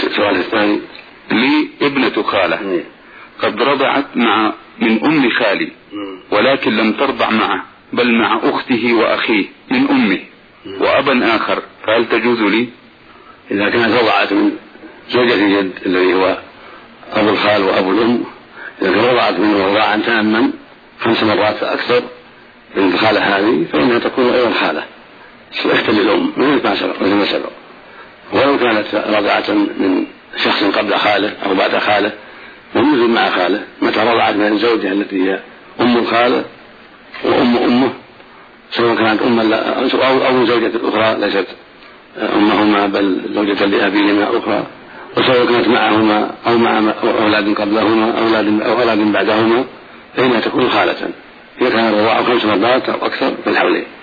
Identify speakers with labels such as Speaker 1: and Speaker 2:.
Speaker 1: السؤال الثاني.
Speaker 2: لي ابنة خالة قد رضعت من أم خالي ولكن لم ترضع معه بل مع أخته وأخيه من أمه وأبا آخر، فهل تجوز لي؟
Speaker 1: إذا كانت رضعت من زوجة الجد الذي هو أبو الخال وأبو الأم، إذا كانت رضعت منه رضاعا تاما 5 مرات فأكثر من الخالة هذه فإنها تكون غير الخالة تحتل الأم مثل ما سبق. ولو كانت رضعة من شخص قبل خاله أو بعد خاله ويوجد مع خاله، متى رضعت من الزوجة التي هي أم الخالة وأم أمه سواء كانت أو زوجة أخرى ليست أمهما بل زوجة لأبيهما أخرى، وسواء كانت معهما أو مع أولاد قبلهما أو أولاد بعدهما فإنها تكون خالة إذا كان الرضاع 5 مرات أو أكثر في الحولين.